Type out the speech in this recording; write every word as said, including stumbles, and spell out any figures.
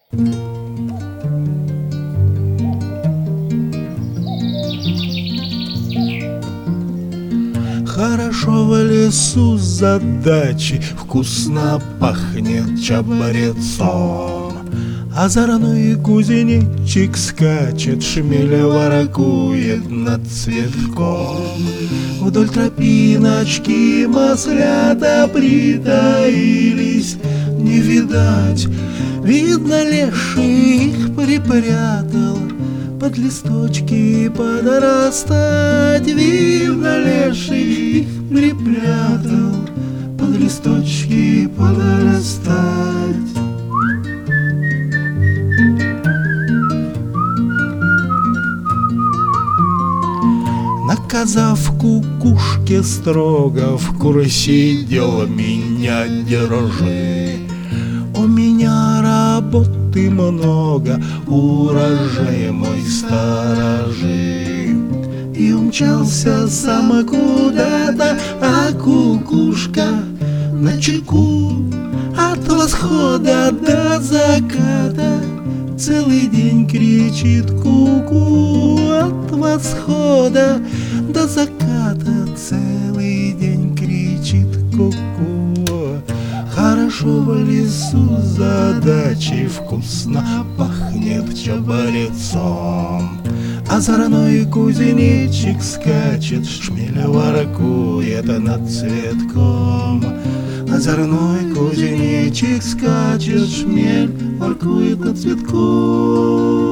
Хорошо в лесу за дачей, вкусно пахнет чабрецом. Озорной кузнечик скачет, шмель воркует над цветком. Вдоль тропиночки маслята притаились, не видать, видно, леший их припрятал. Под листочки подрастать, видно, леший их припрятал. Под листочки подрастать. Наказав кукушке строго, в курсе дела меня держи. У меня работы много, урожай мой сторожи. И умчался сам куда-то, а кукушка на чеку. От восхода до заката целый день кричит ку-ку. От восхода до заката целый день кричит ку-ку. Хорошо в лесу за дачей, вкусно пахнет чабрецом. Озорной кузнечик скачет, шмель воркует над цветком. Озорной кузнечик скачет, шмель воркует над цветком.